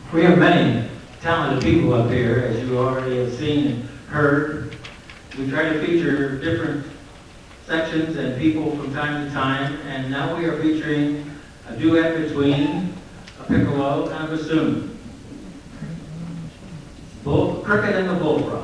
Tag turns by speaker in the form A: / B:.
A: We have many talented people up here, as you already have seen and heard. We try to feature different sections and people from time to time, and now we are featuring a duet between a piccolo and a bassoon. Cricket and the bullfrog.